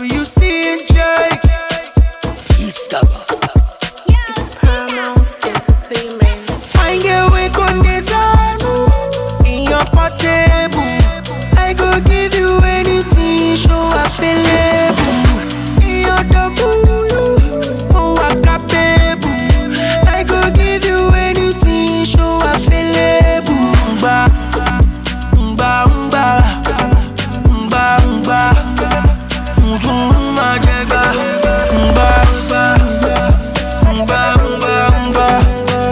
you see enjoy. Discover. It's Paramount Entertainment. Fine girl, wake on this in your portable. I go give you anything, show available. In your double, oh I got baby. I go give you anything, show available. Mba, mba, mba, mba, mba. Mba, jega, mba, mba, mba, mba, mba.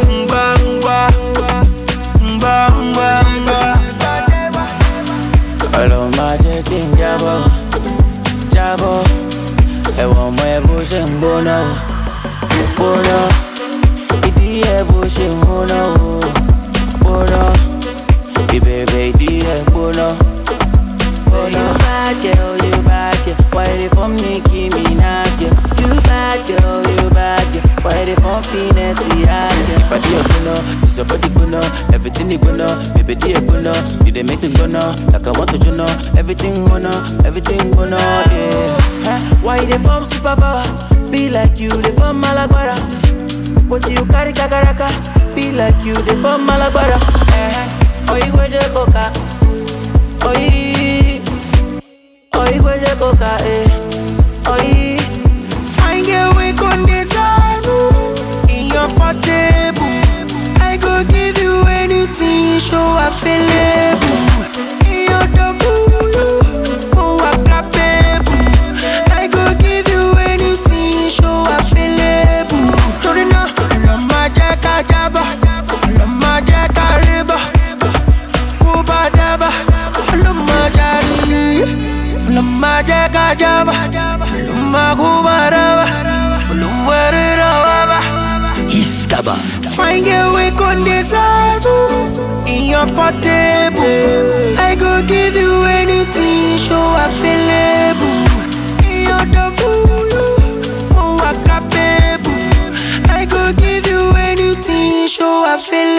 Olo ma jẹ́ kí n jábọ́, jábọ́. Ẹ̀wọ̀n ọmọ ẹ bó ṣe ń gbóná o, gbóná. Ìdí ẹ bó ṣe ń gbóná o, gbóná. Ìbẹ̀bẹ̀ ìdí ẹ gbóná. So you bad girl, why they for me, Nicki Minaj, girl? You bad girl, why they for finesse, yeah, girl? If I do a good it's your body good everything you good baby do a good you they make me go like I want to you know, everything good yeah. Huh? Why they from superpower? Be like you, they from Malagbara. What you carry kakaraka? Be like you, they from Malagbara. Oh, you go to coca. Oh, you go to coca, Oh, fine girl, wake on this in your portable. I go give you anything, show available. In your double, oh I got baby. I go give you anything, show available. Torina, lama jaka jaba, lama jaka riba, kuba daba, lama jari, lama jaka jaba, lama kuba daba, lama raba. Iskaba. Fine girl, wake on this in your portable. I go give you anything, show available. In your double, oh I got baby. I go give you anything, show available.